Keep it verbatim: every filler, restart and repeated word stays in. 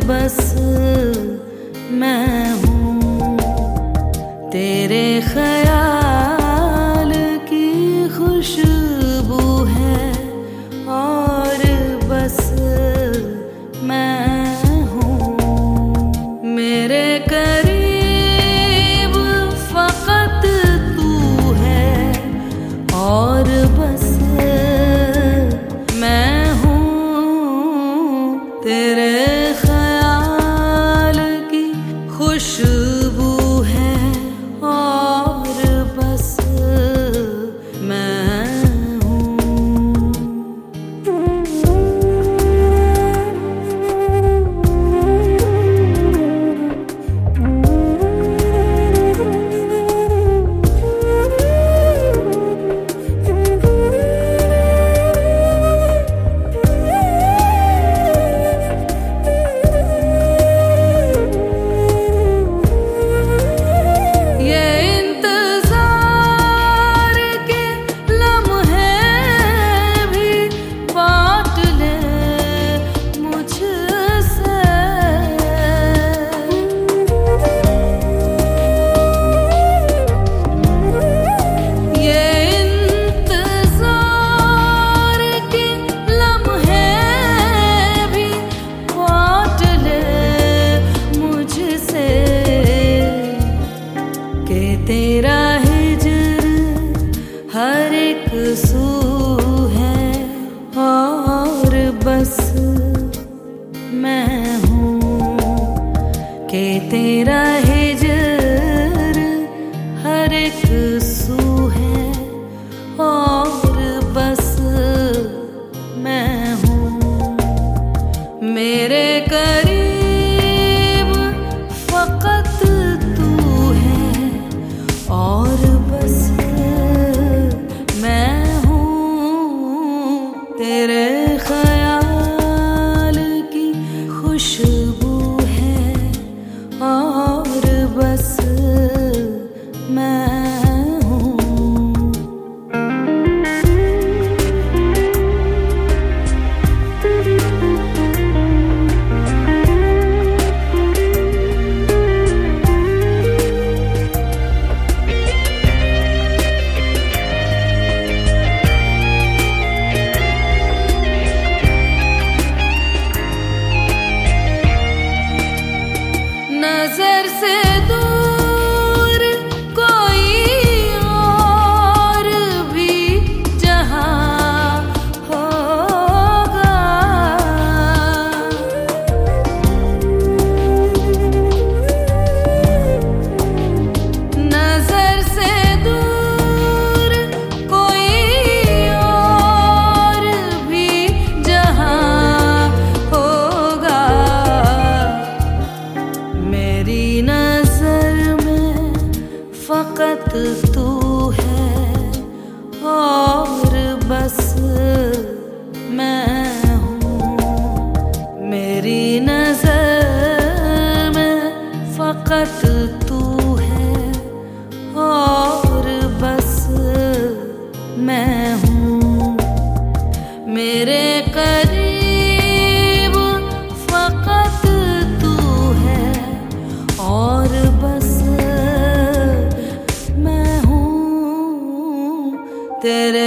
बस मैं हूँ। तेरे ख्याल की खुशबू है और बस मैं हूँ। मेरे करीब फकत तू है और बस मैं हूँ। तेरे ख्याल की खुशबू है और बस मैं तेरा हिजर हर एक सू है और बस मैं हूँ। कि तेरा हिजर हर एक सू है और बस मैं हूँ। मेरे करीब फकत तू है और बस मैं हूँ। तेरे ख्याल की खुशबू है और बस मैं नजर से दूर कोई और भी जहां होगा। नजर से दूर कोई और भी जहां होगा। मेरी नजर में फकत तू है और बस मैं हूँ। मेरी नजर में फकत तू है और बस मैं हूँ। मेरे करीब फकत तू है और बस मैं हूँ। तेरे